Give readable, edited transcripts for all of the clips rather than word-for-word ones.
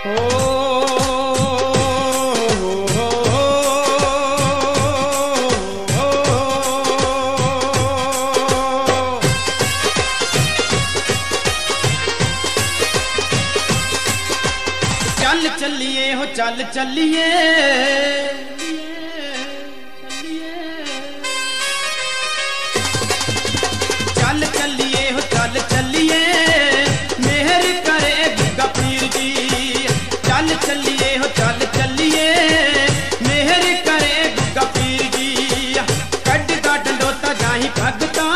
चल चलिए हो चल चलिए चल चलिए हो चल चलिए मेहर करे गुग्गा पीर जी। चल चलिए हो चल चलिए मेहर करे गुग्गा पीर जी। कट का डंडोता जाही भगता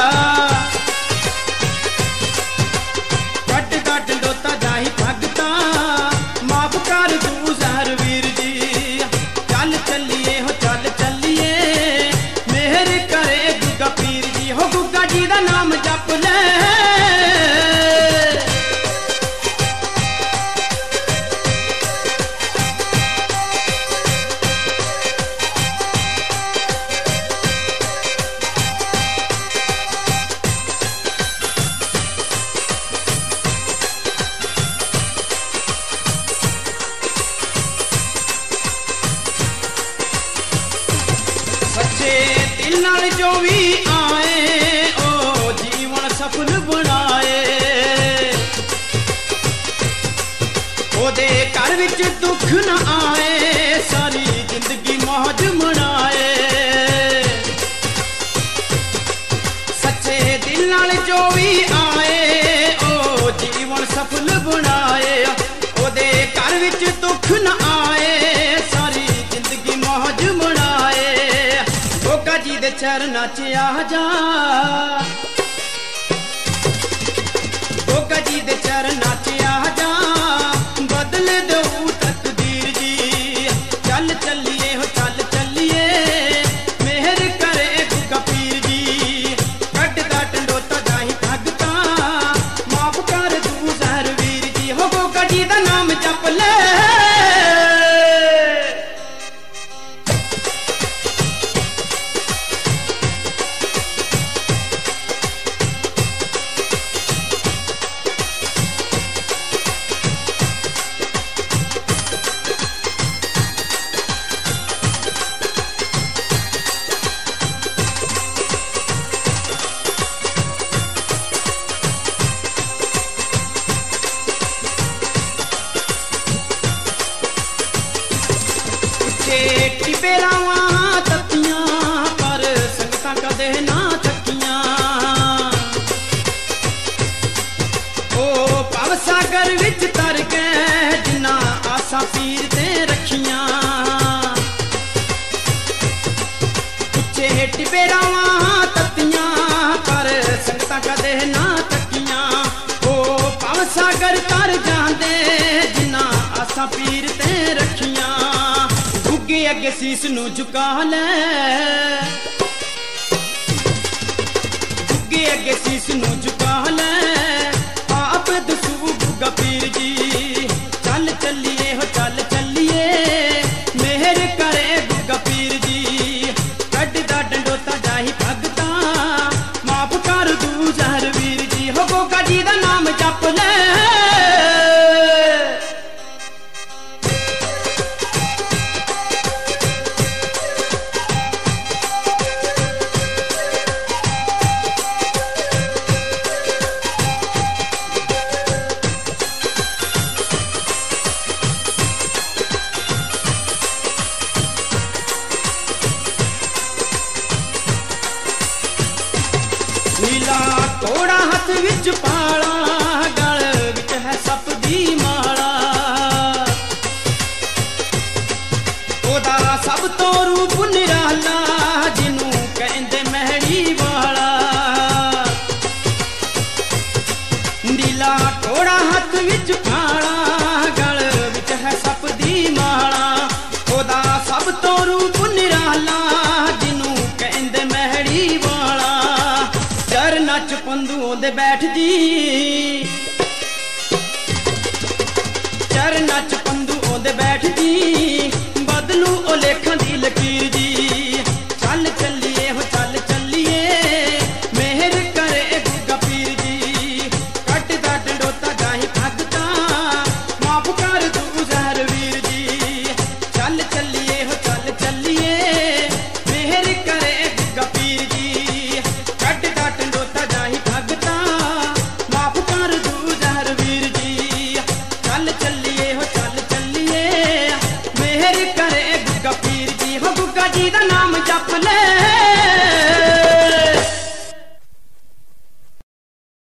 कट का डंडोता जाही भगता माफ कर तू जहर वीर जी। चल चलिए हो चल चलिए मेहर करे गुग्गा पीर जी। हो गुग्गा जी दा नाम जप ले सच्चे दिल नाल जो भी आए ओ जीवन सफल बनाए। ओदे घर विच दुख न आए सारी जिंदगी मौज मनाए। सच्चे दिल नाल जो भी आए ओ जीवन सफल बनाए। ओदे घर विच दुख न आए सारी जिंदगी मौज मनाए। गोगा जी दे चरना च आ जा गोगा जी दे चरना च आ जा बदल दो तकदीर जी। चल चलिए हो चल चलिए मेहर करे गुग्गा पीर जी। कट दा डंडोता जाही भगता माफ कर तू जहर वीर जी। हो गोगा जी दा नाम जप ले टिपे रावां तत्तियां पर संगतां कदे ना थकियां। ओ भव सागर विच तर गए जिन्ना आसा पीर ते रखियां। पिछे टिपे रावां तत्तियां पर संगतां कदे ना थकियां। ओ भव सागर तर जांदे जिन्ना आसा पीर ते रखियां। गुग्गे अगे सीस नू झुका ले गुग्गे अगे सीस नू झुका ले आप दसू गुग्गा पीर जी। चल चलिए हो चल चलिए मेहर करे गुग्गा पीर जी। कट दा डंडोता जाही भगता माफ कर तू जहर वीर जी। हो गोगा जी दा नाम जप ले नीला घोड़ा हथ विच पाला गल विच है सप दी माला। ओदा सब तो रूप निराला जिनू कहंदे महड़ी वाला। नीला घोड़ा हथ विच पाला